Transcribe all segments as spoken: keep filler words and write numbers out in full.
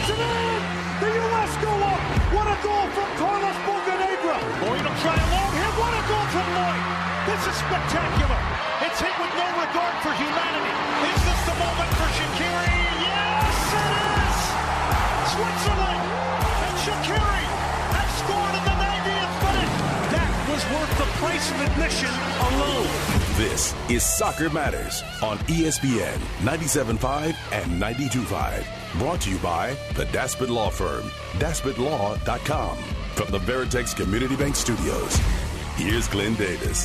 puts it in! The U S go up! What a goal from Carlos Bocanegra! Lloyd will try a long hit. What a goal from Lloyd! This is spectacular! It's hit with no regard for humanity. Is this the moment for Shaqiri? Yes, it is! Switzerland and Shaqiri have scored in the ninetieth minute. That was worth the price of admission alone. This is Soccer Matters on E S P N ninety-seven point five and ninety-two point five. Brought to you by the Daspit Law Firm, daspit law dot com. From the Veritex Community Bank Studios, here's Glenn Davis.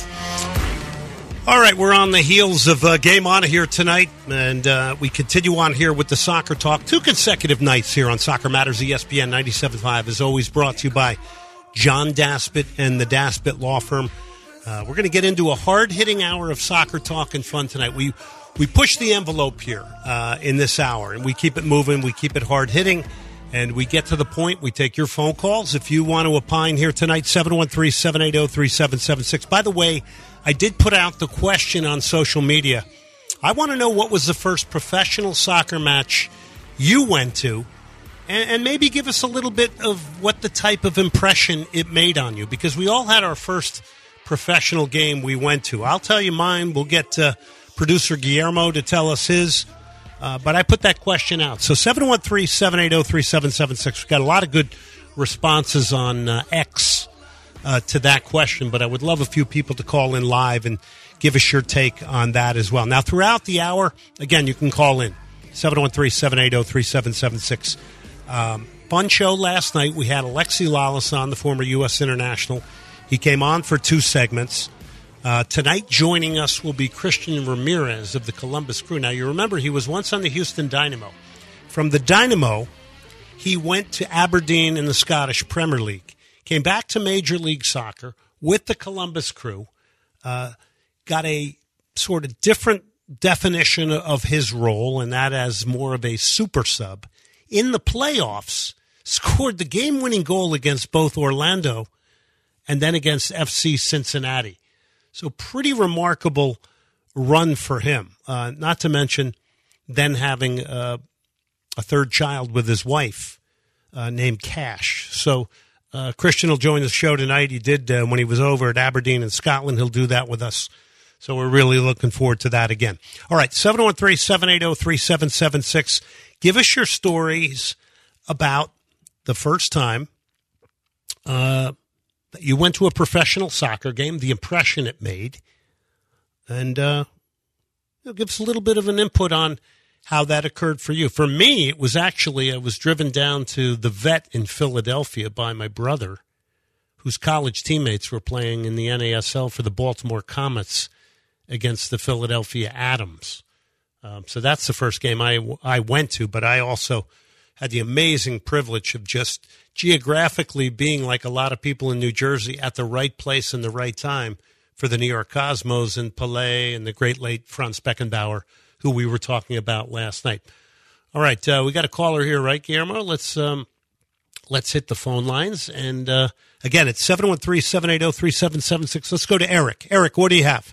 All right, we're on the heels of uh, Game On here tonight, and uh, we continue on here with the Soccer Talk. Two consecutive nights here on Soccer Matters, E S P N ninety-seven point five, as always brought to you by John Daspit and the Daspit Law Firm. Uh, we're going to get into a hard-hitting hour of soccer talk and fun tonight. We we push the envelope here uh, in this hour, and we keep it moving. We keep it hard-hitting, and we get to the point. We take your phone calls. If you want to opine here tonight, seven one three, seven eight zero, three seven seven six. By the way, I did put out the question on social media. I want to know what was the first professional soccer match you went to, and, and maybe give us a little bit of what the type of impression it made on you, because we all had our first professional game we went to. I'll tell you mine. We'll get uh, producer Guillermo to tell us his. Uh, but I put that question out. So seven one three, seven eight zero, three seven seven six. We've got a lot of good responses on uh, X uh, to that question, but I would love a few people to call in live and give us your take on that as well. Now, throughout the hour, again, you can call in. seven one three, seven eight zero, three seven seven six. Um, fun show last night. We had Alexi Lalas on, the former U S international. He came on for two segments. Uh, tonight, joining us will be Christian Ramirez of the Columbus Crew. Now, you remember he was once on the Houston Dynamo. From the Dynamo, he went to Aberdeen in the Scottish Premier League, came back to Major League Soccer with the Columbus Crew, uh, got a sort of different definition of his role, and that as more of a super sub. In the playoffs, scored the game-winning goal against both Orlando and then against F C Cincinnati. So pretty remarkable run for him, uh, not to mention then having uh, a third child with his wife uh, named Cash. So uh, Christian will join the show tonight. He did uh, when he was over at Aberdeen in Scotland. He'll do that with us. So we're really looking forward to that again. All right, seven one three, seven eight zero, three seven seven six. Give us your stories about the first time uh you went to a professional soccer game, the impression it made, and uh, you know, give us a little bit of an input on how that occurred for you. For me, it was actually, I was driven down to the Vet in Philadelphia by my brother, whose college teammates were playing in the N A S L for the Baltimore Comets against the Philadelphia Atoms. Um, so that's the first game I, I went to, but I also had the amazing privilege of just geographically being, like a lot of people in New Jersey, at the right place and the right time for the New York Cosmos and Pelé and the great late Franz Beckenbauer, who we were talking about last night. All right, uh, we got a caller here, right, Guillermo? Let's um, let's hit the phone lines. And, uh, again, it's seven one three, seven eight zero, three seven seven six. Let's go to Eric. Eric, what do you have?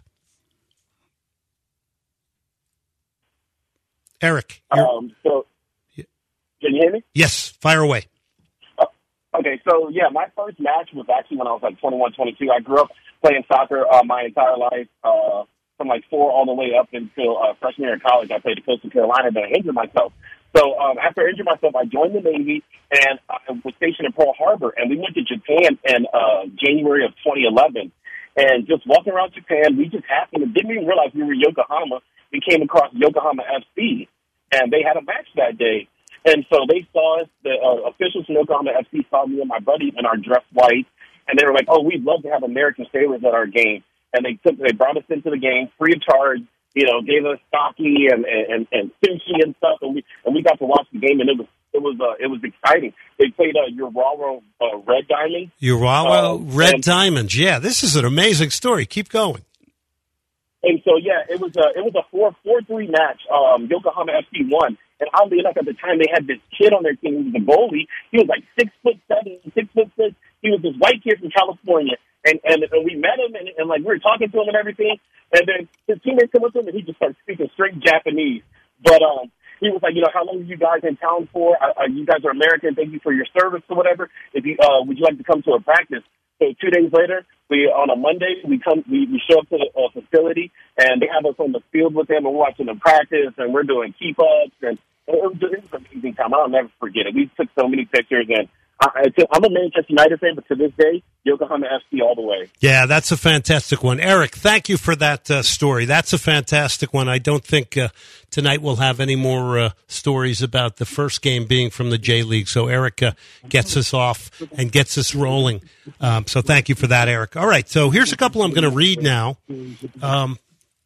Eric. Um, so, can you hear me? Yes, fire away. Uh, okay, so, yeah, my first match was actually when I was like twenty-one, twenty-two. I grew up playing soccer uh, my entire life, uh, from like four all the way up until uh, freshman year in college. I played at Coastal Carolina, then I injured myself. So um, after I injured myself, I joined the Navy, and I was stationed in Pearl Harbor, and we went to Japan in uh, January of twenty eleven. And just walking around Japan, we just happened to, didn't even realize we were in Yokohama. We came across Yokohama F C, and they had a match that day. And so they saw us, the uh, officials from Yokohama F C saw me and my buddy in our dress white, and they were like, oh, we'd love to have American sailors at our game. And they took, they brought us into the game free of charge, you know, gave us sake and, and, and sushi and stuff, and we and we got to watch the game, and it was it was uh, it was exciting. They played uh, Urawa uh, Red Diamonds. Urawa uh, Red and, Diamonds, yeah. This is an amazing story. Keep going. And so, yeah, it was a it was a four four three match. Um, Yokohama F C won. And oddly enough, at the time, they had this kid on their team who was a goalie. He was like six foot seven, six foot six. He was this white kid from California. And, and, and we met him, and, and, like, we were talking to him and everything. And then his teammates come up to him, and he just started speaking straight Japanese. But um, he was like, you know, how long are you guys in town for? Uh, uh, you guys are American. Thank you for your service or whatever. If you uh, would you like to come to a practice? So two days later, we on a Monday we come we, we show up to the uh, facility and they have us on the field with them and we're watching them practice and we're doing keep ups and it was, it was an amazing time. I'll never forget it. We took so many pictures and I, I'm a Manchester United fan, but to this day, Yokohama F C all the way. Yeah, that's a fantastic one. Eric, thank you for that uh, story. That's a fantastic one. I don't think uh, tonight we'll have any more uh, stories about the first game being from the J-League. So Eric uh, gets us off and gets us rolling. Um, so thank you for that, Eric. All right, so here's a couple I'm going to read now um,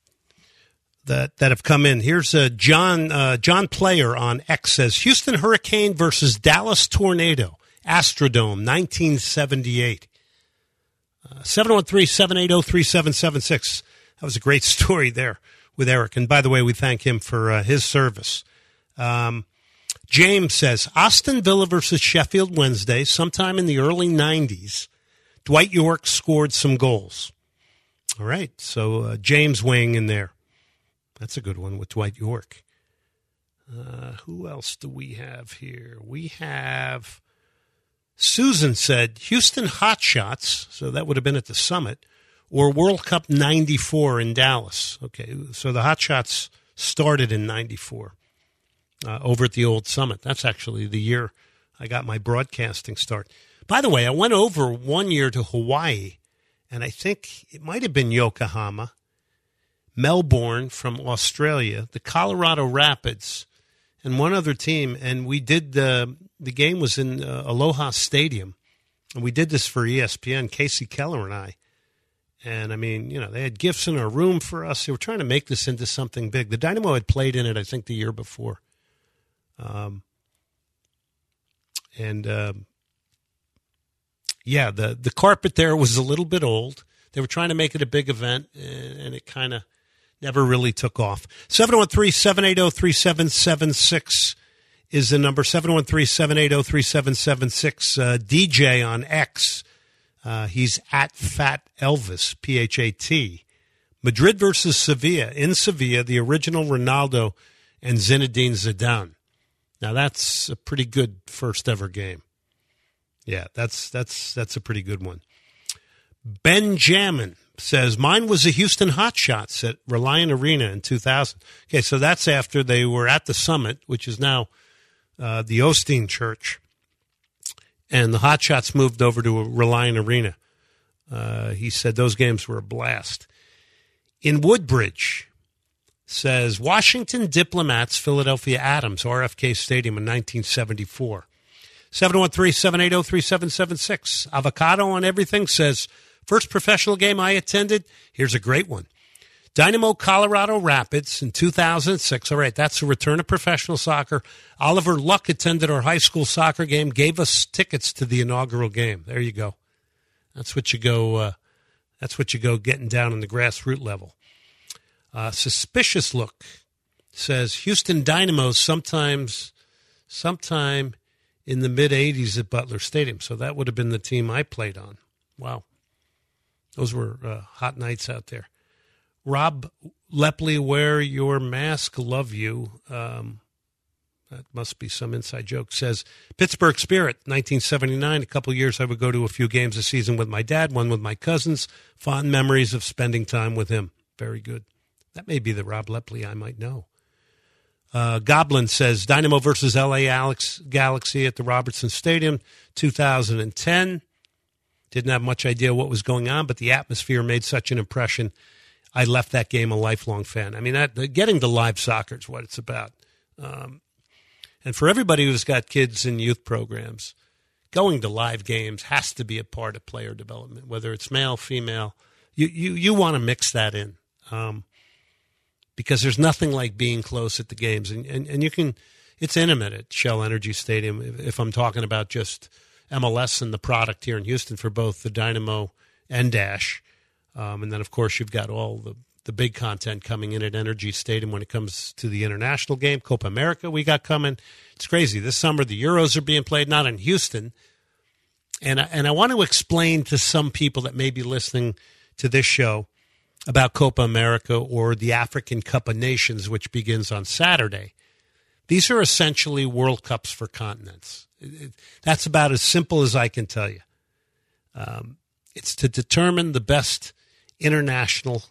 that that have come in. Here's uh, John, uh, John Player on X says, Houston Hurricane versus Dallas Tornado. Astrodome, nineteen seventy-eight. Uh, seven one three, seven eight zero, three seven seven six. That was a great story there with Eric. And by the way, we thank him for uh, his service. Um, James says, Aston Villa versus Sheffield Wednesday, sometime in the early nineties. Dwight York scored some goals. All right, so uh, James weighing in there. That's a good one with Dwight York. Uh, who else do we have here? We have... Susan said Houston Hotshots, so that would have been at the Summit, or World Cup ninety-four in Dallas. Okay, so the Hotshots started in ninety-four uh, over at the old Summit. That's actually the year I got my broadcasting start. By the way, I went over one year to Hawaii, and I think it might have been Yokohama, Melbourne from Australia, the Colorado Rapids, and one other team, and we did the the game was in uh, Aloha Stadium, and we did this for E S P N, Casey Keller and I, and I mean, you know, they had gifts in our room for us. They were trying to make this into something big. The Dynamo had played in it, I think, the year before, um, and uh, yeah, the the carpet there was a little bit old. They were trying to make it a big event, and it kind of never really took off. seven one three, seven eight zero, three seven seven six is the number, seven one three, seven eight zero, three seven seven six. Uh, D J on X, uh, he's at Fat Elvis, P H A T. Madrid versus Sevilla. In Sevilla, the original Ronaldo and Zinedine Zidane. Now, that's a pretty good first-ever game. Yeah, that's that's that's a pretty good one. Benjamin says, mine was the Houston Hotshots at Reliant Arena in two thousand. Okay, so that's after they were at the Summit, which is now uh, the Osteen Church, and the Hotshots moved over to Reliant Arena. Uh, he said those games were a blast. In Woodbridge, says, Washington Diplomats, Philadelphia Adams, R F K Stadium in nineteen seventy-four. seven one three, seven eight zero, three seven seven six. Avocado on everything says, first professional game I attended, here's a great one. Dynamo Colorado Rapids in two thousand six. All right, that's the return of professional soccer. Oliver Luck attended our high school soccer game, gave us tickets to the inaugural game. There you go. That's what you go, uh, that's what you go getting down on the grassroots level. Uh, Suspicious Look says, Houston Dynamo sometimes, sometime in the mid-eighties at Butler Stadium. So that would have been the team I played on. Wow. Those were uh, hot nights out there. Rob Lepley, wear your mask, love you. Um, that must be some inside joke. Says, Pittsburgh Spirit, nineteen seventy-nine. A couple of years I would go to a few games a season with my dad, one with my cousins. Fond memories of spending time with him. Very good. That may be the Rob Lepley I might know. Uh, Goblin says, Dynamo versus L A Alex Galaxy at the Robertson Stadium, two thousand ten. Didn't have much idea what was going on, but the atmosphere made such an impression. I left that game a lifelong fan. I mean, that, getting to live soccer is what it's about. Um, and for everybody who's got kids in youth programs, going to live games has to be a part of player development, whether it's male, female. You you, you want to mix that in. Um, because there's nothing like being close at the games. And, and, and you can, it's intimate at Shell Energy Stadium, if, if I'm talking about just M L S and the product here in Houston for both the Dynamo and Dash. Um, and then, of course, you've got all the, the big content coming in at Energy Stadium when it comes to the international game. Copa America we got coming. It's crazy. This summer the Euros are being played, not in Houston. And I, and I want to explain to some people that may be listening to this show about Copa America or the African Cup of Nations, which begins on Saturday, These are essentially World Cups for continents. It, it, that's about as simple as I can tell you. Um, it's to determine the best international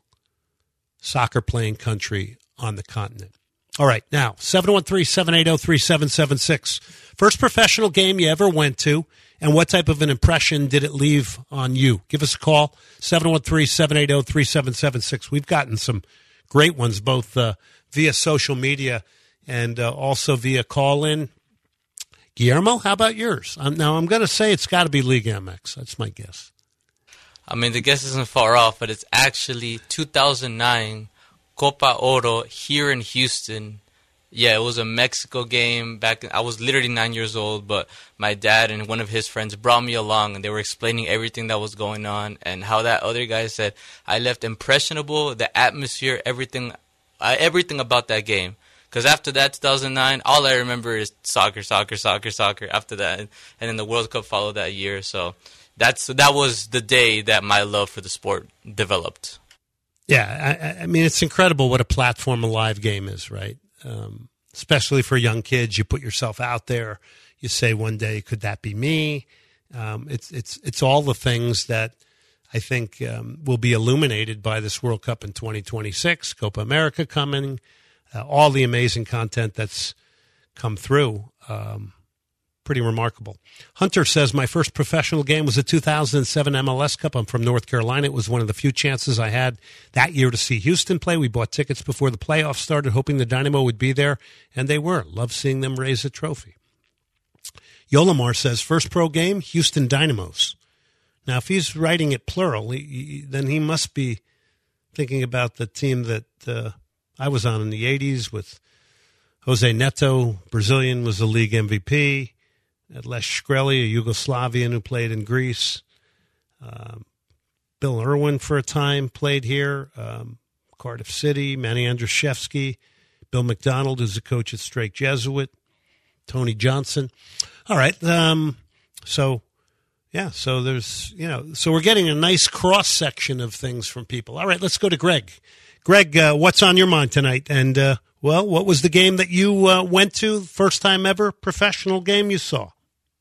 soccer playing country on the continent. All right, now, seven one three, seven eight zero, three seven seven six. First professional game you ever went to, and what type of an impression did it leave on you? Give us a call, seven one three, seven eight zero, three seven seven six. We've gotten some great ones, both uh, via social media and uh, also via call-in. Guillermo, how about yours? Um, now, I'm going to say it's got to be Liga M X. That's my guess. I mean, the guess isn't far off, but it's actually two thousand nine Copa Oro here in Houston. Yeah, it was a Mexico game back. I was literally nine years old, but my dad and one of his friends brought me along, and they were explaining everything that was going on and how that other guy said I left impressionable, the atmosphere, everything, uh, everything about that game. Because after that, two thousand nine, all I remember is soccer, soccer, soccer, soccer. After that, and then the World Cup followed that year. So that's that was the day that my love for the sport developed. Yeah, I, I mean, it's incredible what a platform a live game is, right? Um, especially for young kids, you put yourself out there. You say one day, could that be me? Um, it's it's it's all the things that I think um, will be illuminated by this World Cup in twenty twenty-six, Copa America coming, uh, all the amazing content that's come through. Um, pretty remarkable. Hunter says, my first professional game was a two thousand seven M L S Cup. I'm from North Carolina. It was one of the few chances I had that year to see Houston play. We bought tickets before the playoffs started, hoping the Dynamo would be there, and they were. Love seeing them raise a trophy. Yolamar says, first pro game, Houston Dynamos. Now, if he's writing it plural, he, he, then he must be thinking about the team that uh, I was on in the eighties with Jose Neto. Brazilian was the league M V P. At Les Shkreli, a Yugoslavian who played in Greece. Um, Bill Irwin for a time played here. Um, Cardiff City, Manny Andrzejewski. Bill McDonald, who's a coach at Strake Jesuit. Tony Johnson. All right. Um, so, yeah, so there's, you know, so we're getting a nice cross-section of things from people. All right, let's go to Greg. Greg, uh, what's on your mind tonight? And, uh, well, what was the game that you uh, went to, first time ever professional game you saw?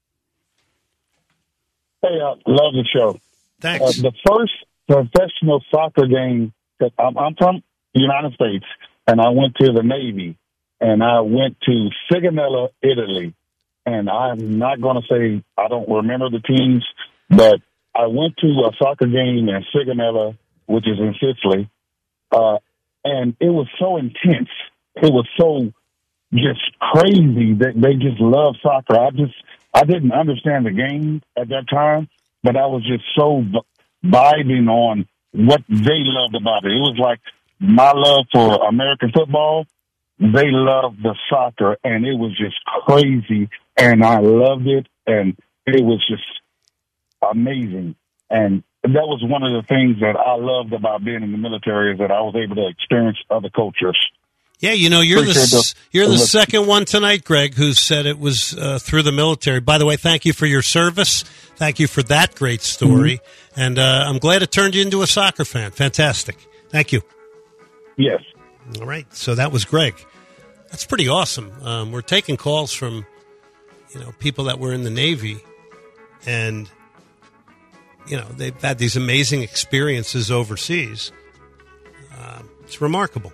Hey, I uh, love the show. Thanks. Uh, the first professional soccer game, that I'm, I'm from the United States, and I went to the Navy, and I went to Sigonella, Italy. And I'm not going to say I don't remember the teams, but I went to a soccer game in Sigonella, which is in Sicily, uh, and it was so intense. It was so just crazy that they just love soccer. I just I didn't understand the game at that time, but I was just so vibing on what they loved about it. It was like my love for American football. They loved the soccer, and it was just crazy, and I loved it, and it was just amazing. And that was one of the things that I loved about being in the military, is that I was able to experience other cultures. Yeah, you know, you're Appreciate the, the you're the second one tonight, Greg, who said it was uh, through the military. By the way, thank you for your service. Thank you for that great story. Mm-hmm. And uh, I'm glad it turned you into a soccer fan. Fantastic. Thank you. Yes. All right. So that was Greg. That's pretty awesome. Um, we're taking calls from, you know, people that were in the Navy, and, you know, they've had these amazing experiences overseas. Uh, it's remarkable.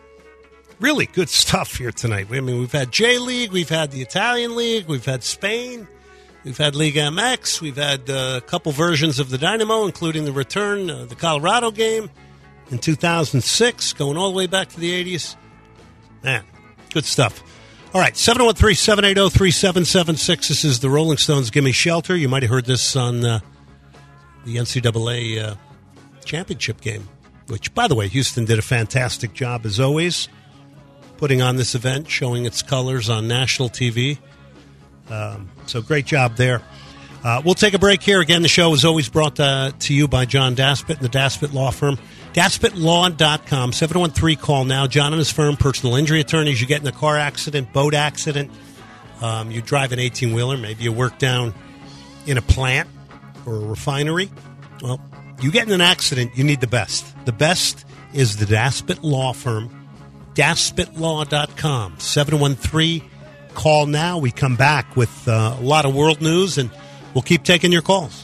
Really good stuff here tonight. I mean, we've had J-League, we've had the Italian League, we've had Spain, we've had Liga M X, we've had uh, a couple versions of the Dynamo, including the return, uh, the Colorado game in two thousand six, going all the way back to the eighties. Man, good stuff. All right, seven one three, seven eight zero, three seven seven six. This is the Rolling Stones' Gimme Shelter. You might have heard this on uh, the N C double A uh, championship game, which, by the way, Houston did a fantastic job, as always, putting on this event, showing its colors on national T V. Um, so great job there. Uh, we'll take a break here. Again, the show is always brought uh, to you by John Daspit and the Daspit Law Firm. Daspit Law dot com, seven one three, call now. John and his firm, personal injury attorneys. You get in a car accident, boat accident, um, you drive an eighteen-wheeler, maybe you work down in a plant or a refinery. Well, you get in an accident, you need the best. The best is the Daspit Law Firm. Daspit Law dot com, seven one three, call now. We come back with uh, a lot of world news, and we'll keep taking your calls.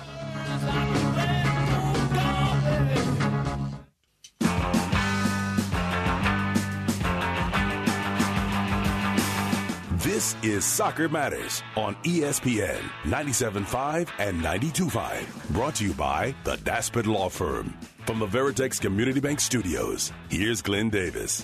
This is Soccer Matters on E S P N ninety-seven point five and ninety-two point five. Brought to you by the Daspit Law Firm. From the Veritex Community Bank Studios, here's Glenn Davis.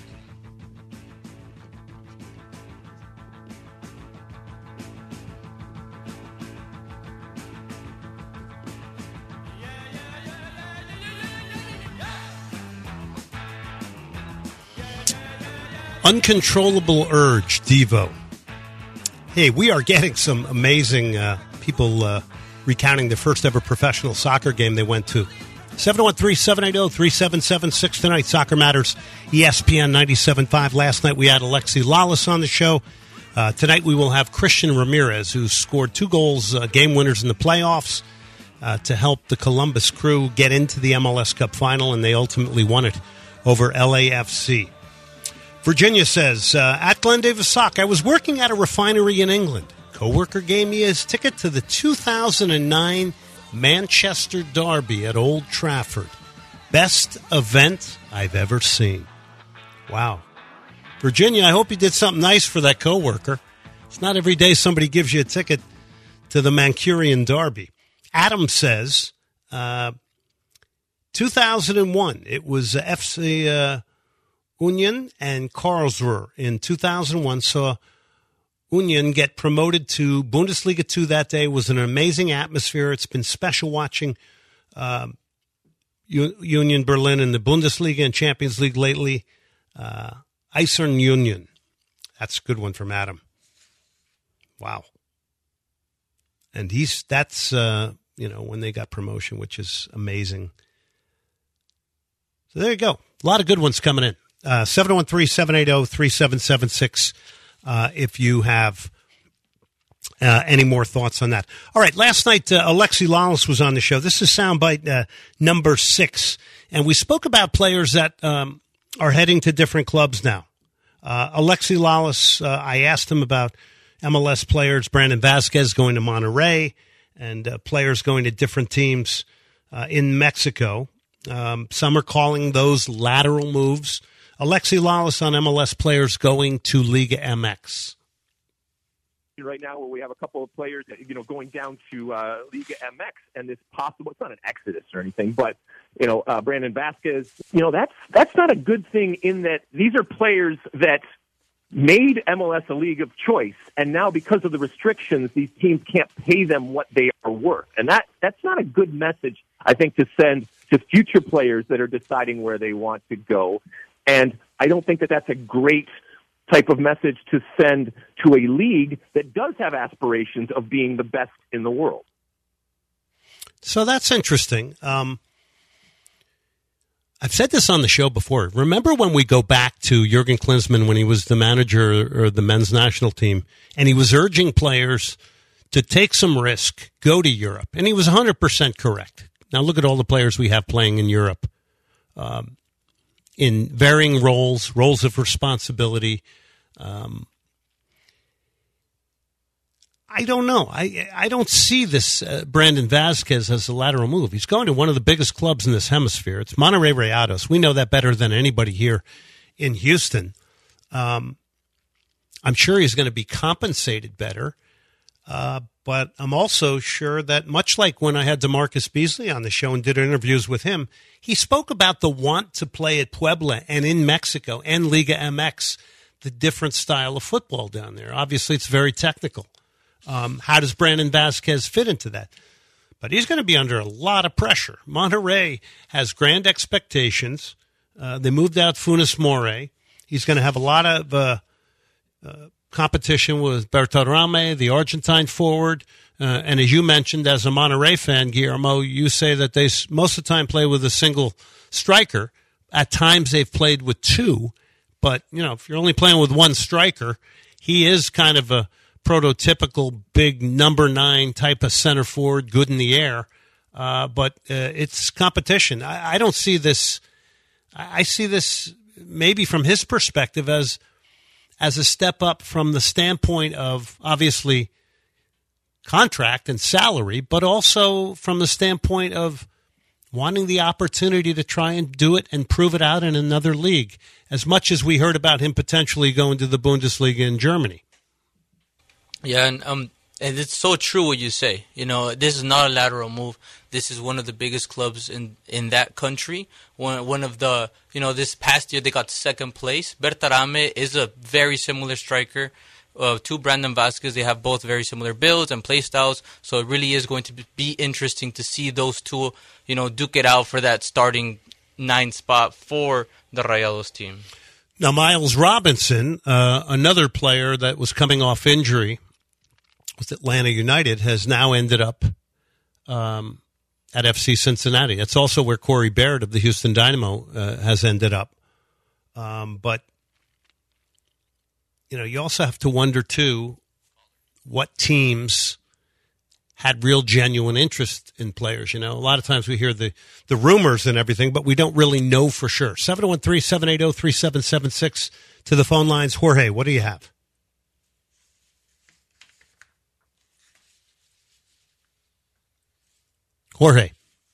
Uncontrollable Urge, Devo. Hey, we are getting some amazing uh, people uh, recounting the first ever professional soccer game they went to. seven one three, seven eight zero, three seven seven six tonight. Soccer Matters, E S P N ninety-seven point five. Last night we had Alexi Lalas on the show. Uh, tonight we will have Christian Ramirez, who scored two goals, uh, game winners in the playoffs, uh, to help the Columbus Crew get into the M L S Cup final, and they ultimately won it over L A F C. Virginia says, uh, at Glenn Davis Sock, I was working at a refinery in England. Coworker gave me his ticket to the two thousand nine Manchester Derby at Old Trafford. Best event I've ever seen. Wow. Virginia, I hope you did something nice for that coworker. It's not every day somebody gives you a ticket to the Mancunian Derby. Adam says, uh, two thousand one, it was uh, F C uh, Union and Karlsruhe in two thousand one. Saw Union get promoted to Bundesliga two that day. It was an amazing atmosphere. It's been special watching um, U- Union Berlin in the Bundesliga and Champions League lately. Uh, Eisern Union. That's a good one from Adam. Wow. And he's that's, uh, you know, when they got promotion, which is amazing. So there you go. A lot of good ones coming in. Uh, seven one three, seven eight zero, three seven seven six uh, if you have uh, any more thoughts on that. All right, last night uh, Alexi Lalas was on the show. This is soundbite uh, number six, and we spoke about players that um, are heading to different clubs now. Uh, Alexi Lalas, uh, I asked him about M L S players, Brandon Vasquez going to Monterrey, and uh, players going to different teams uh, in Mexico. Um, some are calling those lateral moves. Alexi Lalas on M L S players going to Liga M X. Right now, where we have a couple of players, you know, going down to uh, Liga M X, and this possible, it's not an exodus or anything, but, you know, uh, Brandon Vasquez, you know, that's that's not a good thing in that these are players that made M L S a league of choice, and now because of the restrictions, these teams can't pay them what they are worth. And that that's not a good message, I think, to send to future players that are deciding where they want to go. And I don't think that that's a great type of message to send to a league that does have aspirations of being the best in the world. So that's interesting. Um, I've said this on the show before. Remember when we go back to Jurgen Klinsmann when he was the manager of the men's national team, and he was urging players to take some risk, go to Europe. And he was one hundred percent correct. Now look at all the players we have playing in Europe. Um, in varying roles, roles of responsibility. Um, I don't know. I I don't see this uh, Brandon Vasquez as a lateral move. He's going to one of the biggest clubs in this hemisphere. It's Monterrey Rayados. We know that better than anybody here in Houston. Um, I'm sure he's going to be compensated better. Uh, but I'm also sure that much like when I had DeMarcus Beasley on the show and did interviews with him, he spoke about the want to play at Puebla and in Mexico and Liga M X, the different style of football down there. Obviously, it's very technical. Um, how does Brandon Vasquez fit into that? But he's going to be under a lot of pressure. Monterrey has grand expectations. Uh, they moved out Funes Mori. He's going to have a lot of uh, uh, competition with Bertarame, the Argentine forward. Uh, and as you mentioned, as a Monterrey fan, Guillermo, you say that they most of the time play with a single striker. At times they've played with two. But, you know, if you're only playing with one striker, he is kind of a prototypical big number nine type of center forward, good in the air. Uh, but uh, it's competition. I, I don't see this. I see this maybe from his perspective as as a step up from the standpoint of, obviously, contract and salary, but also from the standpoint of wanting the opportunity to try and do it and prove it out in another league, as much as we heard about him potentially going to the Bundesliga in Germany. Yeah, and um, and it's so true what you say. You know, this is not a lateral move. This is one of the biggest clubs in, in that country. One one of the, you know, this past year they got second place. Bertarame is a very similar striker uh, to Brandon Vasquez. They have both very similar builds and play styles. So it really is going to be interesting to see those two, you know, duke it out for that starting nine spot for the Rayados team. Now, Miles Robinson, uh, another player that was coming off injury with Atlanta United, has now ended up um, at F C Cincinnati. That's also where Corey Baird of the Houston Dynamo uh, has ended up. Um, but, you know, you also have to wonder, too, what teams had real genuine interest in players. You know, a lot of times we hear the, the rumors and everything, but we don't really know for sure. seven one three, seven eight zero, three seven seven six to the phone lines. Jorge, what do you have? Jorge.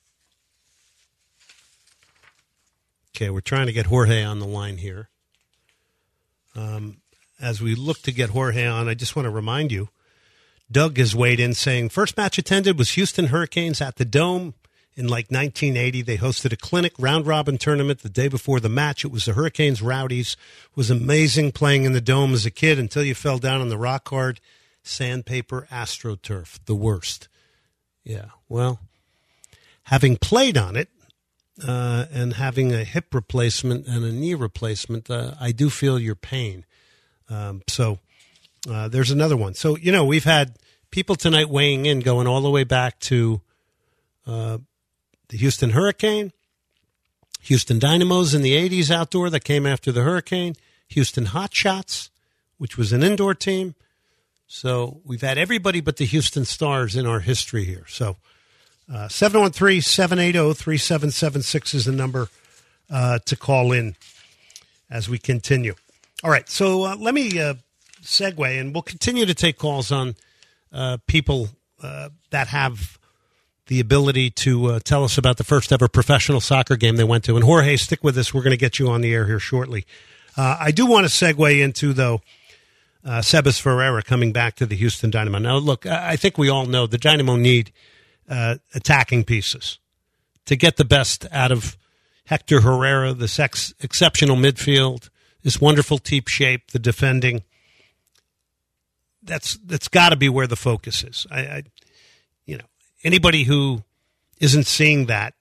Okay, we're trying to get Jorge on the line here. Um, as we look to get Jorge on, I just want to remind you, Doug has weighed in saying, first match attended was Houston Hurricanes at the Dome in like nineteen eighty. They hosted a clinic round-robin tournament the day before the match. It was the Hurricanes Rowdies. It was amazing playing in the Dome as a kid until you fell down on the rock hard sandpaper AstroTurf. The worst. Yeah, well, having played on it uh, and having a hip replacement and a knee replacement, uh, I do feel your pain. Um, so... Uh, there's another one. So, you know, we've had people tonight weighing in, going all the way back to uh, the Houston Hurricane, Houston Dynamos in the eighties outdoor that came after the Hurricane, Houston Hotshots, which was an indoor team. So we've had everybody but the Houston Stars in our history here. So uh, seven one three, seven eight zero, three seven seven six is the number uh, to call in as we continue. All right, so uh, let me... Uh, segue, and we'll continue to take calls on uh, people uh, that have the ability to uh, tell us about the first ever professional soccer game they went to. And Jorge, stick with us. We're going to get you on the air here shortly. Uh, I do want to segue into, though, uh, Sebas Ferreira coming back to the Houston Dynamo. Now, look, I think we all know the Dynamo need uh, attacking pieces to get the best out of Hector Herrera, this ex- exceptional midfield, this wonderful team shape, the defending. That's that's got to be where the focus is. I, I, you know, anybody who isn't seeing that,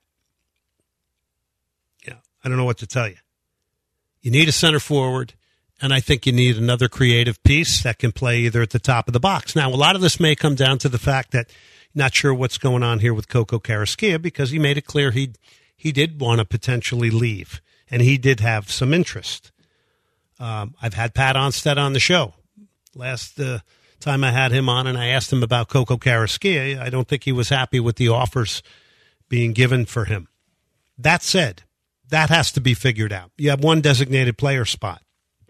you know, I don't know what to tell you. You need a center forward, and I think you need another creative piece that can play either at the top of the box. Now, a lot of this may come down to the fact that you're not sure what's going on here with Coco Carrasquilla, because he made it clear he he did want to potentially leave, and he did have some interest. Um, I've had Pat Onstead on the show. Last uh, time I had him on and I asked him about Coco Carrasquilla, I don't think he was happy with the offers being given for him. That said, that has to be figured out. You have one designated player spot.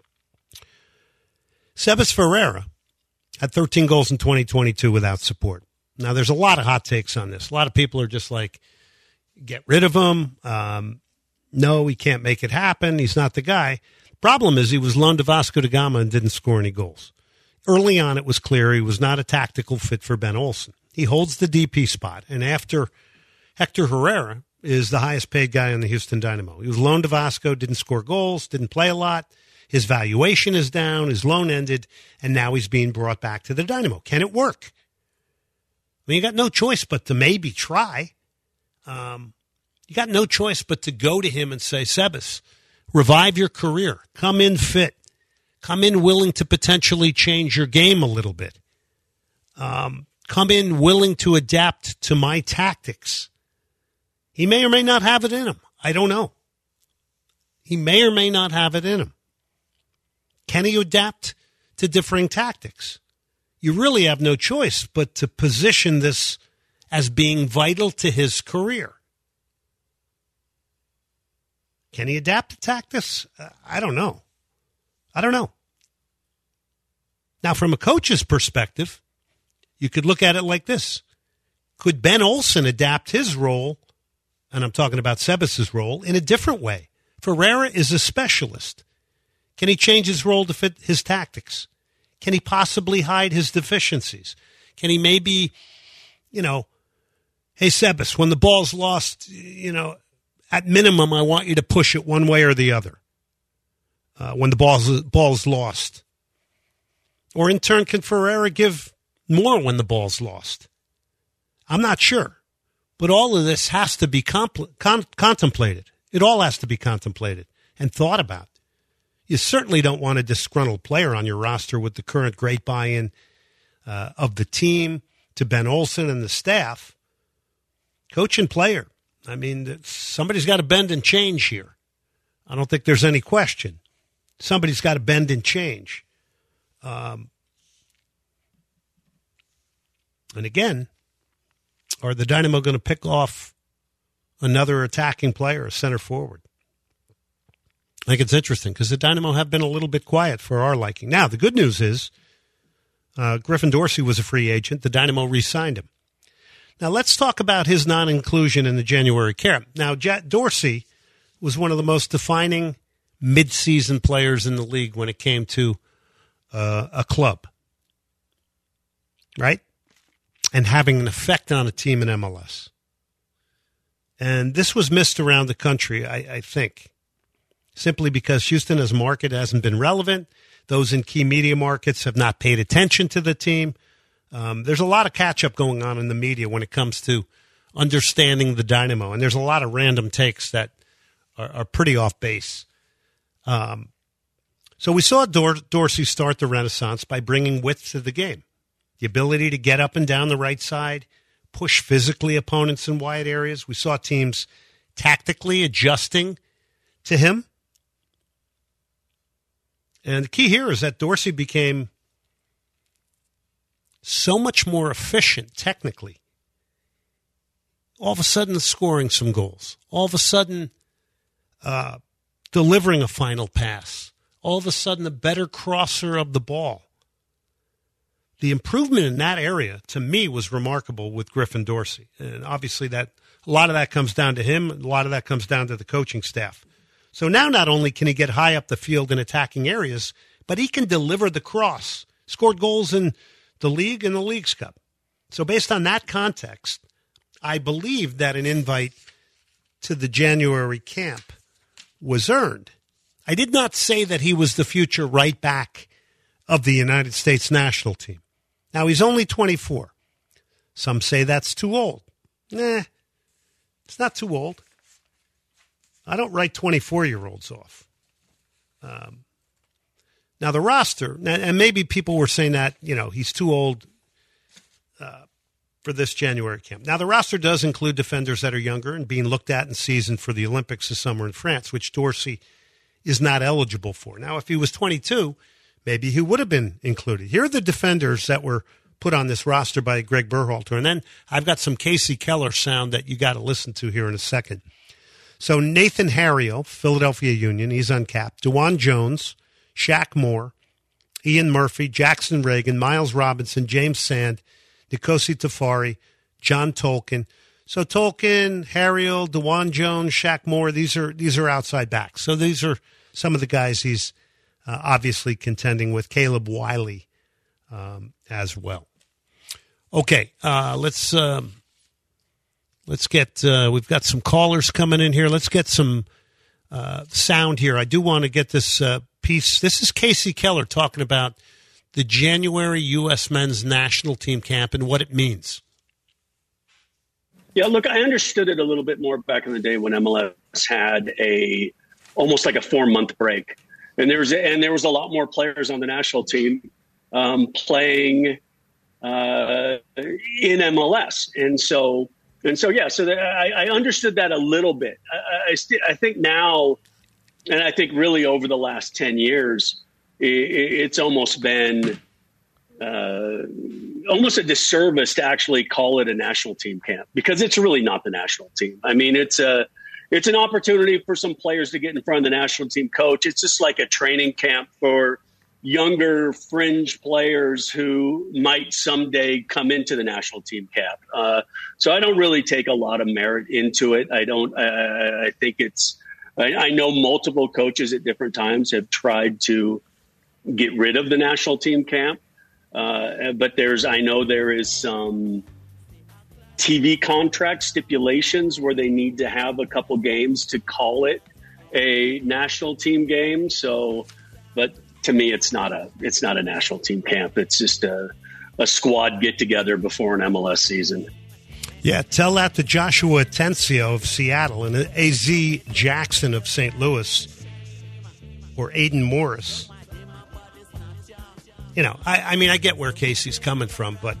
Sebas Ferreira had thirteen goals in twenty twenty-two without support. Now, there's a lot of hot takes on this. A lot of people are just like, get rid of him. Um, no, he can't make it happen. He's not the guy. Problem is he was loaned to Vasco da Gama and didn't score any goals. Early on, it was clear he was not a tactical fit for Ben Olsen. He holds the D P spot, and after Hector Herrera is the highest paid guy on the Houston Dynamo. He was loaned to Vasco, didn't score goals, didn't play a lot. His valuation is down, his loan ended, and now he's being brought back to the Dynamo. Can it work? I mean, you got no choice but to maybe try. Um, you got no choice but to go to him and say, Sebas, revive your career. Come in fit. Come in willing to potentially change your game a little bit. Um, come in willing to adapt to my tactics. He may or may not have it in him. I don't know. He may or may not have it in him. Can he adapt to differing tactics? You really have no choice but to position this as being vital to his career. Can he adapt to tactics? Uh, I don't know. I don't know. Now, from a coach's perspective, you could look at it like this. Could Ben Olsen adapt his role, and I'm talking about Sebas's role, in a different way? Ferreira is a specialist. Can he change his role to fit his tactics? Can he possibly hide his deficiencies? Can he maybe, you know, hey, Sebas, when the ball's lost, you know, at minimum, I want you to push it one way or the other uh, when the ball's, ball's lost. Or in turn, can Ferreira give more when the ball's lost? I'm not sure. But all of this has to be compl- con- contemplated. It all has to be contemplated and thought about. You certainly don't want a disgruntled player on your roster with the current great buy-in uh, of the team to Ben Olsen and the staff. Coach and player. I mean, somebody's got to bend and change here. I don't think there's any question. Somebody's got to bend and change. Um, and again, are the Dynamo going to pick off another attacking player, a center forward? I think it's interesting because the Dynamo have been a little bit quiet for our liking. Now, the good news is uh, Griffin Dorsey was a free agent. The Dynamo re-signed him. Now, let's talk about his non-inclusion in the January camp. Now, J- Dorsey was one of the most defining mid-season players in the league when it came to uh, a club, right? And having an effect on a team in M L S. And this was missed around the country, I, I think, simply because Houston as a market hasn't been relevant. Those in key media markets have not paid attention to the team. Um, there's a lot of catch-up going on in the media when it comes to understanding the Dynamo, and there's a lot of random takes that are, are pretty off base. Um, so we saw Dor- Dorsey start the renaissance by bringing width to the game, the ability to get up and down the right side, push physically opponents in wide areas. We saw teams tactically adjusting to him. And the key here is that Dorsey became so much more efficient technically. All of a sudden scoring some goals. All of a sudden uh, delivering a final pass. All of a sudden a better crosser of the ball. The improvement in that area, to me, was remarkable with Griffin Dorsey. And obviously that a lot of that comes down to him. A lot of that comes down to the coaching staff. So now not only can he get high up the field in attacking areas, but he can deliver the cross. Scored goals in the league and the Leagues Cup. So based on that context, I believe that an invite to the January camp was earned. I did not say that he was the future right back of the United States national team. Now, he's only twenty-four. Some say that's too old. Nah, it's not too old. I don't write twenty-four-year-olds off. Um, now, the roster, and maybe people were saying that, you know, he's too old uh, for this January camp. Now, the roster does include defenders that are younger and being looked at and seasoned for the Olympics this summer in France, which Dorsey is not eligible for. Now, if he was twenty-two, maybe he would have been included. Here are the defenders that were put on this roster by Greg Berhalter. And then I've got some Casey Keller sound that you got to listen to here in a second. So Nathan Harriel, Philadelphia Union, he's uncapped. DeJuan Jones, Shaq Moore, Ian Murphy, Jackson Reagan, Miles Robinson, James Sand, Nkosi Tafari, John Tolkien. So Tolkien, Harriel, DeJuan Jones, Shaq Moore, these are these are outside backs. So these are some of the guys he's uh, obviously contending with. Caleb Wiley um, as well. Okay, uh, let's um, let's get. Uh, we've got some callers coming in here. Let's get some uh, sound here. I do want to get this uh, piece. This is Casey Keller talking about the January U S men's national team camp and what it means. Yeah, look, I understood it a little bit more back in the day when M L S had a almost like a four month break, and there was and there was a lot more players on the national team um, playing uh, in M L S, and so and so yeah, so that I, I understood that a little bit. I I, st- I think now, and I think really over the last ten years, it, it's almost been. Uh, almost a disservice to actually call it a national team camp because it's really not the national team. I mean, it's a, it's an opportunity for some players to get in front of the national team coach. It's just like a training camp for, younger fringe players who might someday come into the national team camp. Uh, so I don't really take a lot of merit into it. I don't. I, I think it's. I, I know multiple coaches at different times have tried to get rid of the national team camp, uh, but there's. I know there is some T V contract stipulations where they need to have a couple games to call it a national team game. So, but. To me, it's not a it's not a national team camp. It's just a, a squad get together before an M L S season. Yeah, tell that to Joshua Atencio of Seattle and A Z Jackson of Saint Louis, or Aiden Morris. You know, I, I mean, I get where Casey's coming from, but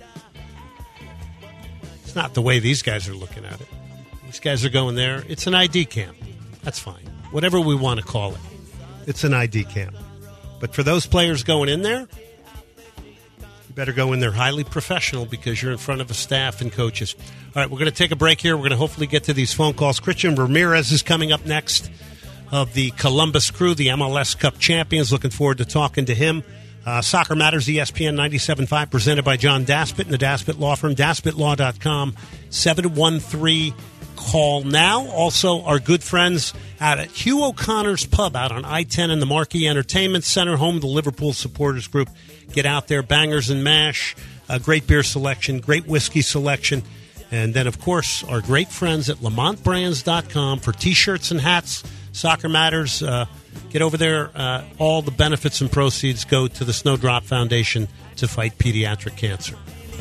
it's not the way these guys are looking at it. These guys are going there. It's an I D camp. That's fine. Whatever we want to call it. It's an I D camp. But for those players going in there, you better go in there highly professional because you're in front of a staff and coaches. All right, we're going to take a break here. We're going to hopefully get to these phone calls. Christian Ramirez is coming up next of the Columbus Crew, the M L S Cup champions. Looking forward to talking to him. Uh, Soccer Matters, E S P N ninety-seven point five, presented by John Daspit and the Daspit Law Firm, daspit law dot com, seven one three call now. Also, our good friends out at Hugh O'Connor's Pub out on I ten in the Marquee Entertainment Center, home of the Liverpool Supporters Group. Get out there, bangers and mash, a great beer selection, great whiskey selection. And then, of course, our great friends at lamont brands dot com for T-shirts and hats. Soccer Matters, uh, get over there. Uh, all the benefits and proceeds go to the Snowdrop Foundation to fight pediatric cancer.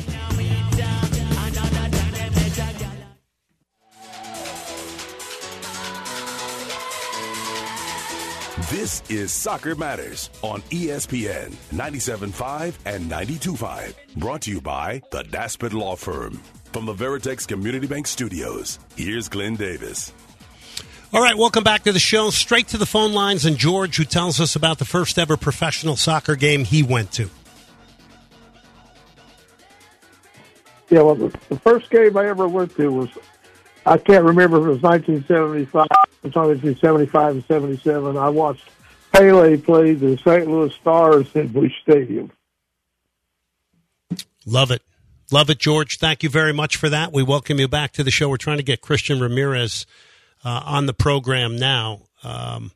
This is Soccer Matters on E S P N ninety-seven point five and ninety-two point five. Brought to you by the Daspit Law Firm. From the Veritex Community Bank Studios, here's Glenn Davis. All right, welcome back to the show. Straight to the phone lines, and George, who tells us about the first ever professional soccer game he went to. Yeah, well, the, the first game I ever went to was, I can't remember if it was nineteen seventy-five, sometime between seventy-five and seventy-seven. I watched Pele play the Saint Louis Stars at Busch Stadium. Love it. Love it, George. Thank you very much for that. We welcome you back to the show. We're trying to get Christian Ramirez uh, on the program now. Um,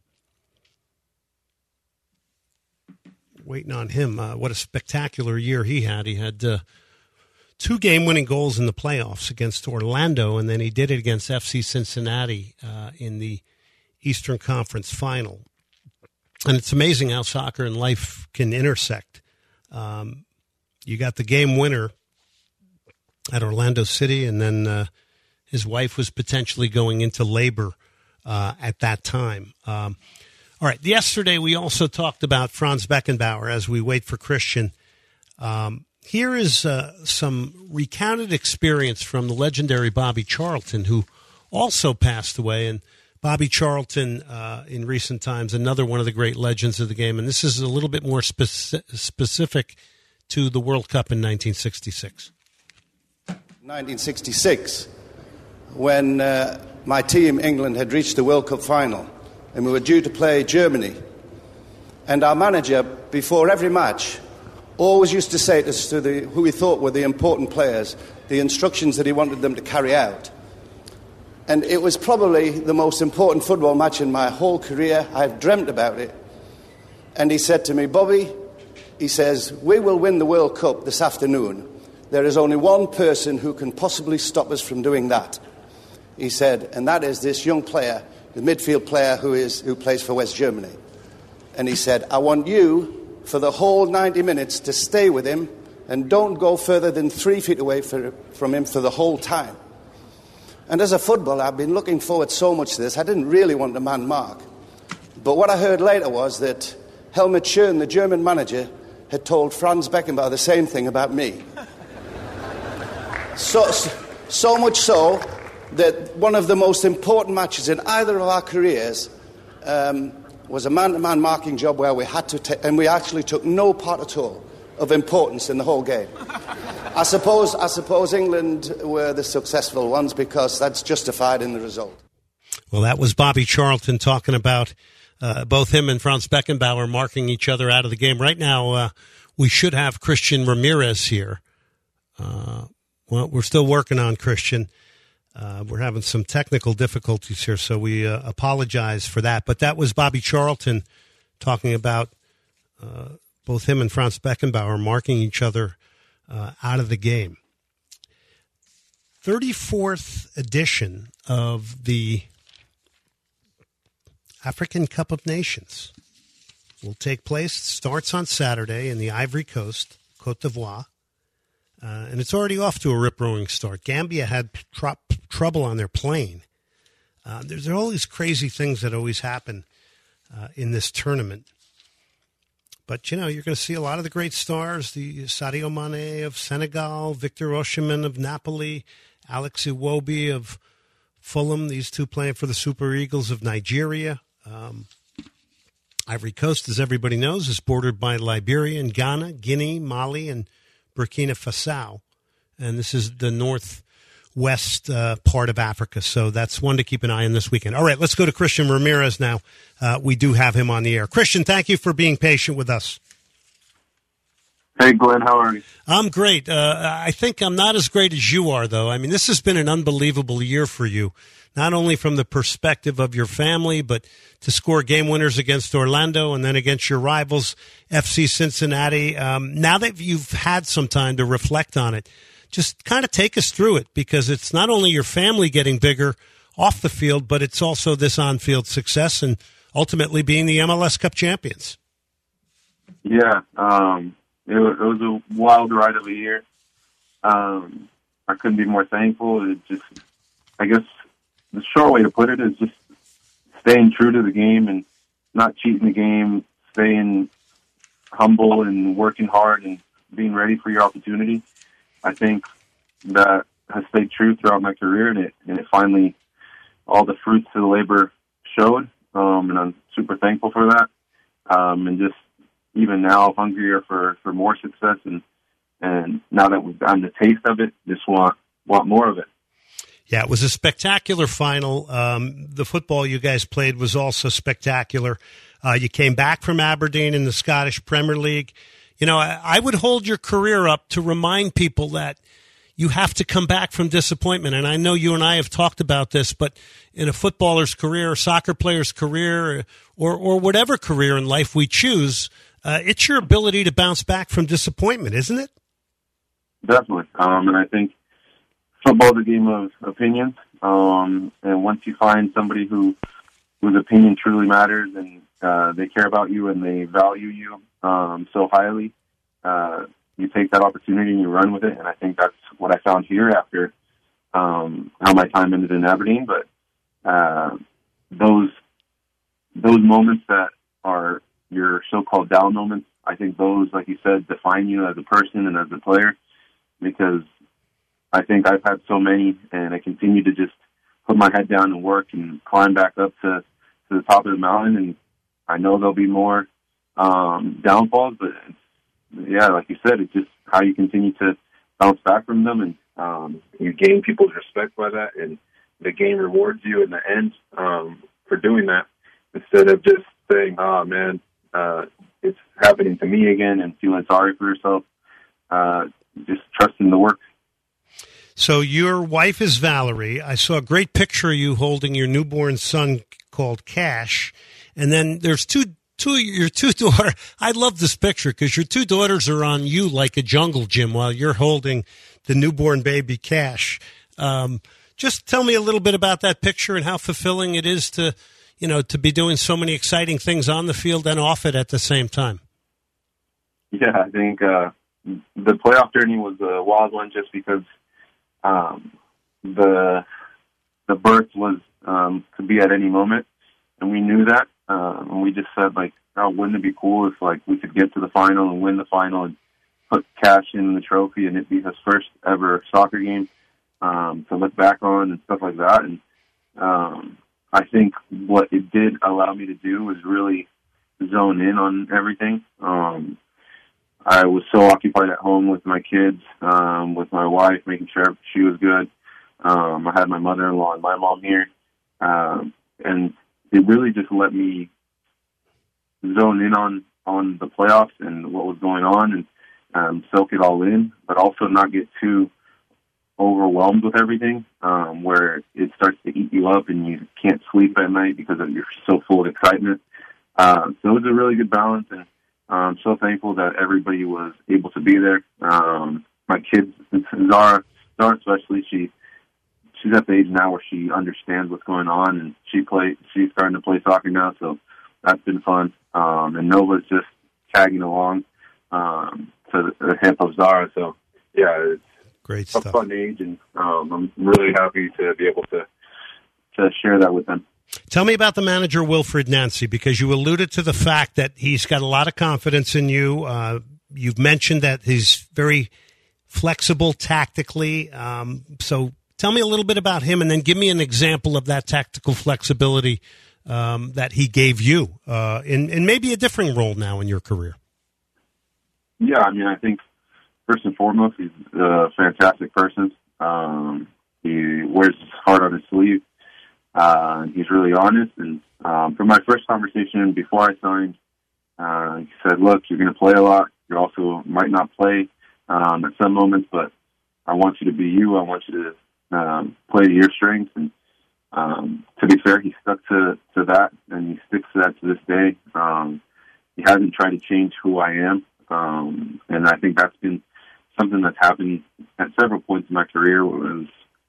waiting on him. Uh, what a spectacular year he had. He had uh, two game-winning goals in the playoffs against Orlando, and then he did it against F C Cincinnati uh, in the Eastern Conference Final. And it's amazing how soccer and life can intersect. Um, you got the game winner at Orlando City, and then uh, his wife was potentially going into labor uh, at that time. Um, all right, yesterday we also talked about Franz Beckenbauer as we wait for Christian. Um, here is uh, some recounted experience from the legendary Bobby Charlton, who also passed away. And Bobby Charlton, uh, in recent times, another one of the great legends of the game. And this is a little bit more speci- specific to the World Cup in nineteen sixty-six. nineteen sixty-six, when uh, my team, England, had reached the World Cup final, and we were due to play Germany. And our manager, before every match, always used to say to us, to the, who we thought were the important players, the instructions that he wanted them to carry out. And it was probably the most important football match in my whole career. I've dreamt about it. And he said to me, Bobby, he says, we will win the World Cup this afternoon. There is only one person who can possibly stop us from doing that. He said, and that is this young player, the midfield player who is who plays for West Germany. And he said, I want you, for the whole ninety minutes, to stay with him and don't go further than three feet away for, from him for the whole time. And as a footballer, I've been looking forward so much to this. I didn't really want to man mark. But what I heard later was that Helmut Schön, the German manager, had told Franz Beckenbauer the same thing about me. So, so much so that one of the most important matches in either of our careers um, was a man-to-man marking job where we had to, ta- and we actually took no part at all of importance in the whole game. I suppose, I suppose England were the successful ones because that's justified in the result. Well, that was Bobby Charlton talking about uh, both him and Franz Beckenbauer marking each other out of the game. Right now, uh, we should have Christian Ramirez here. Uh, well, we're still working on Christian. Uh, we're having some technical difficulties here, so we uh, apologize for that. But that was Bobby Charlton talking about uh, both him and Franz Beckenbauer marking each other uh, out of the game. thirty-fourth edition of the African Cup of Nations will take place. It starts on Saturday in the Ivory Coast, Côte d'Ivoire. Uh, and it's already off to a rip-roaring start. Gambia had tr- trouble on their plane. Uh, there's all these crazy things that always happen uh, in this tournament. But, you know, you're going to see a lot of the great stars, the Sadio Mane of Senegal, Victor Osimhen of Napoli, Alex Iwobi of Fulham, these two playing for the Super Eagles of Nigeria. Um, Ivory Coast, as everybody knows, is bordered by Liberia and Ghana, Guinea, Mali, and Burkina Faso, and this is the northwest uh, part of Africa, so that's one to keep an eye on this weekend. All right, let's go to Christian Ramirez now. Uh, we do have him on the air. Christian, thank you for being patient with us. Hey, Glenn, how are you? I'm great. Uh, I think I'm not as great as you are, though. I mean, this has been an unbelievable year for you, not only from the perspective of your family, but to score game winners against Orlando and then against your rivals, F C Cincinnati. Um, now that you've had some time to reflect on it, just kind of take us through it, because it's not only your family getting bigger off the field, but it's also this on-field success and ultimately being the M L S Cup champions. Yeah, um, it, was, it was a wild ride of a year. Um, I couldn't be more thankful. It just, I guess, the short way to put it is just staying true to the game and not cheating the game, staying humble and working hard and being ready for your opportunity. I think that has stayed true throughout my career, and it, and it finally, all the fruits of the labor showed, um, and I'm super thankful for that. Um, and just even now, hungrier for, for more success, and and now that we've gotten the taste of it, just want want more of it. Yeah, it was a spectacular final. Um, the football you guys played was also spectacular. Uh, you came back from Aberdeen in the Scottish Premier League. You know, I, I would hold your career up to remind people that you have to come back from disappointment. And I know you and I have talked about this, but in a footballer's career, a soccer player's career, or, or whatever career in life we choose, uh, it's your ability to bounce back from disappointment, isn't it? Definitely. Um, and I think football is a game of opinions, um, and once you find somebody who whose opinion truly matters and uh, they care about you and they value you um, so highly, uh, you take that opportunity and you run with it. And I think that's what I found here after um, how my time ended in Aberdeen. But uh, those those moments that are your so-called down moments, I think those, like you said, define you as a person and as a player, because I think I've had so many, and I continue to just put my head down and work and climb back up to, to the top of the mountain. And I know there'll be more um, downfalls, but yeah, like you said, it's just how you continue to bounce back from them, and um, you gain people's respect by that, and the game rewards you in the end um, for doing that, instead of just saying, oh man, uh, it's happening to me again, and feeling sorry for yourself. Uh, just trusting the work. So your wife is Valerie. I saw a great picture of you holding your newborn son called Cash. And then there's two, two, your two daughters. I love this picture because your two daughters are on you like a jungle gym while you're holding the newborn baby Cash. Um, just tell me a little bit about that picture and how fulfilling it is to, you know, to be doing so many exciting things on the field and off it at the same time. Yeah, I think uh, the playoff journey was a wild one just because Um, the the birth was um, could be at any moment, and we knew that. Uh, and we just said, like, oh, wouldn't it be cool if like we could get to the final and win the final and put Cash in the trophy and it be his first ever soccer game um, to look back on and stuff like that. And um, I think what it did allow me to do was really zone in on everything. Um, I was so occupied at home with my kids, um, with my wife, making sure she was good. Um, I had my mother-in-law and my mom here. Um, and it really just let me zone in on, on the playoffs and what was going on and um, soak it all in, but also not get too overwhelmed with everything, um, where it starts to eat you up and you can't sleep at night because of, you're so full of excitement. Uh, so it was a really good balance, and I'm so thankful that everybody was able to be there. Um, my kids, Zara, Zara especially, she she's at the age now where she understands what's going on, and she play she's starting to play soccer now, so that's been fun. Um, and Nova's just tagging along um, to the, the hip of Zara, so yeah, it's great a stuff. fun age, and um, I'm really happy to be able to to share that with them. Tell me about the manager, Wilfried Nancy, because you alluded to the fact that he's got a lot of confidence in you. Uh, you've mentioned that he's very flexible tactically. Um, so tell me a little bit about him, and then give me an example of that tactical flexibility um, that he gave you uh, in, in maybe a different role now in your career. Yeah, I mean, I think first and foremost, he's a fantastic person. Um, he wears his heart on his sleeve. Uh, he's really honest. And um, from my first conversation before I signed, uh, he said, look, you're going to play a lot. You also might not play um, at some moments, but I want you to be you. I want you to um, play to your strengths. And um, to be fair, he stuck to, to that, and he sticks to that to this day. Um, he hasn't tried to change who I am. Um, and I think that's been something that's happened at several points in my career, was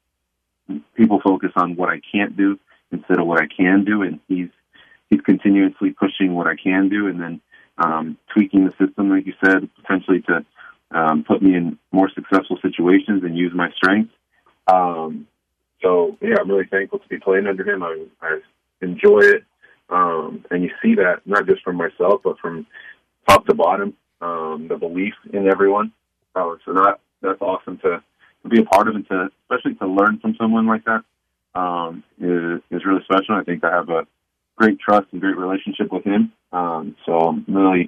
people focus on what I can't do instead of what I can do, and he's he's continuously pushing what I can do, and then um, tweaking the system, like you said, potentially to um, put me in more successful situations and use my strengths. Um, so, yeah, I'm really thankful to be playing under him. I, I enjoy it, um, and you see that not just from myself, but from top to bottom, um, the belief in everyone. Uh, so that that's awesome to to be a part of, and to especially to learn from someone like that um, is, is really special. I think I have a great trust and great relationship with him. Um, so I'm really,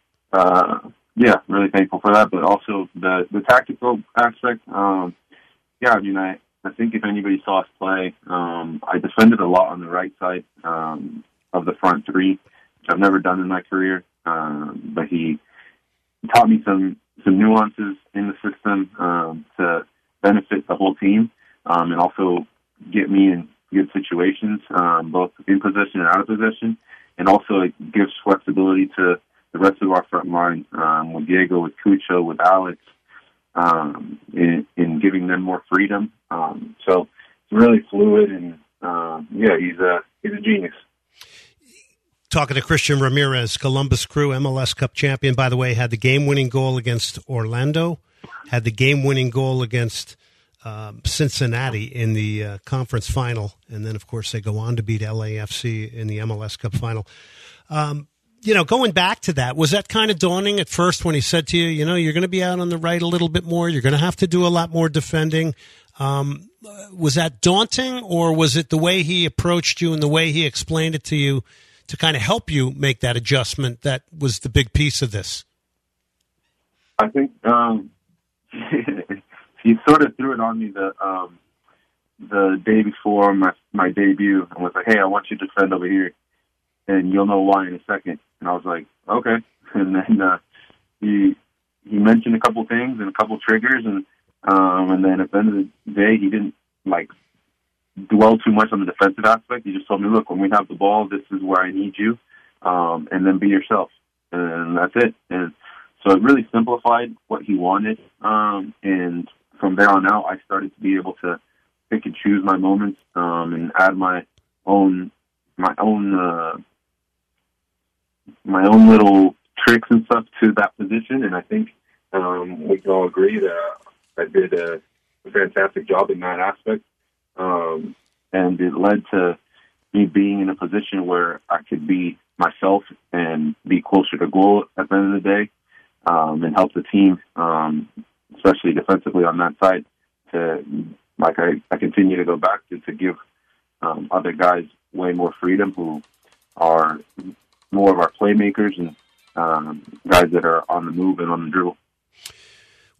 uh, yeah, really thankful for that. But also the, the tactical aspect. Um, yeah, I mean, I, I think if anybody saw us play, um, I defended a lot on the right side um, of the front three, which I've never done in my career. Um, but he taught me some, some nuances in the system um, to benefit the whole team, um, and also get me in good situations, um, both in possession and out of possession. And also it gives flexibility to the rest of our front line, um, with Diego, with Cucho, with Alex, um, in, in giving them more freedom. Um, so it's really fluid, and uh, yeah, he's a he's a genius. Talking to Christian Ramirez, Columbus Crew, M L S Cup champion, by the way, had the game-winning goal against Orlando, had the game-winning goal against um, Cincinnati in the uh, conference final, and then, of course, they go on to beat L A F C in the M L S Cup final. Um, you know, going back to that, was that kind of daunting at first when he said to you, you know, you're going to be out on the right a little bit more, you're going to have to do a lot more defending? Um, was that daunting, or was it the way he approached you and the way he explained it to you to kind of help you make that adjustment that was the big piece of this? I think um, he sort of threw it on me the um, the day before my my debut, and was like, "Hey, I want you to defend over here, and you'll know why in a second." And I was like, "Okay." And then uh, he he mentioned a couple things and a couple triggers, and um, and then at the end of the day, he didn't like dwell too much on the defensive aspect. He just told me, "Look, when we have the ball, this is where I need you, um, and then be yourself," and that's it. And so it really simplified what he wanted, um, and from there on out, I started to be able to pick and choose my moments, um, and add my own my own uh, my own little tricks and stuff to that position. And I think um, we can all agree that I did a fantastic job in that aspect, um, and it led to me being in a position where I could be myself and be closer to goal at the end of the day. Um, and help the team, um, especially defensively on that side, to, like I, I continue to go back to, to give um, other guys way more freedom, who are more of our playmakers and um, guys that are on the move and on the dribble.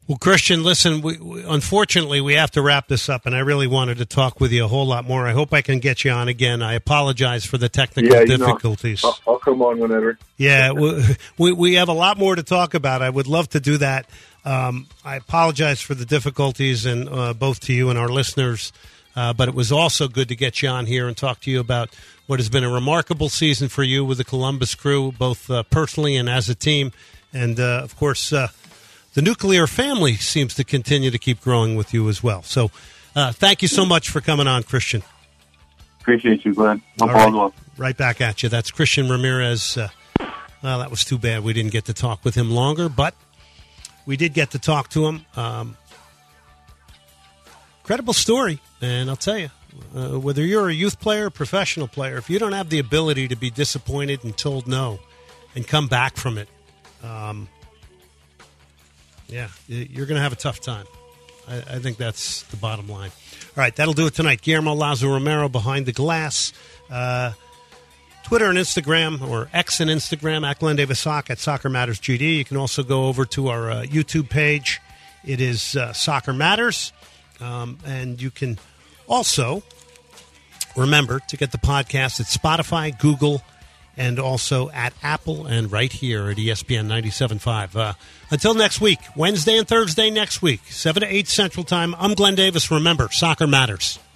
Well, Christian, listen, we, we, unfortunately, we have to wrap this up, and I really wanted to talk with you a whole lot more. I hope I can get you on again. I apologize for the technical yeah, difficulties. Know, I'll, I'll come on whenever. Yeah, we, we have a lot more to talk about. I would love to do that. Um, I apologize for the difficulties, and uh, both to you and our listeners, uh, but it was also good to get you on here and talk to you about what has been a remarkable season for you with the Columbus Crew, both uh, personally and as a team. And, uh, of course, uh, the nuclear family seems to continue to keep growing with you as well. So uh, thank you so much for coming on, Christian. Appreciate you, Glenn. All right. Well. Right back at you. That's Christian Ramirez. Uh, well, that was too bad we didn't get to talk with him longer, but we did get to talk to him. Um, incredible story, and I'll tell you, uh, whether you're a youth player or professional player, if you don't have the ability to be disappointed and told no and come back from it, um, yeah, you're going to have a tough time. I, I think that's the bottom line. All right, that'll do it tonight. Guillermo Lazo Romero behind the glass. Uh, Twitter and Instagram, or X and Instagram, at Glenn Davis Sock, at Soccer Matters G D. You can also go over to our uh, YouTube page. It is uh, Soccer Matters. Um, and you can also remember to get the podcast at Spotify, Google, and also at Apple, and right here at E S P N ninety-seven point five. Uh, until next week, Wednesday and Thursday next week, seven to eight Central Time, I'm Glenn Davis. Remember, soccer matters.